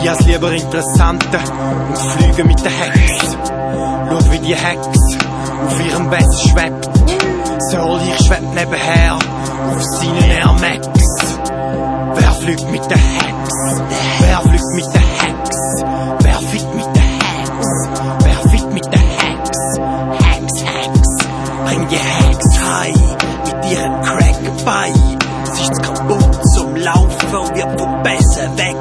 Ich has lieber Interessante und fliege mit der Hex. Schau, wie die Hex auf ihrem Besen schwebt. Soll ich schwebt nebenher auf seinen Air Max. Wer fliegt mit der Hex? Wer fliegt mit der Hex? Wer fliegt mit der Hex? Wer fliegt mit der Hex? Hex, Hex, bring die Hex heim mit ihren Crack bei. Sie ist kaputt zum Laufen und wird vom Besen weg.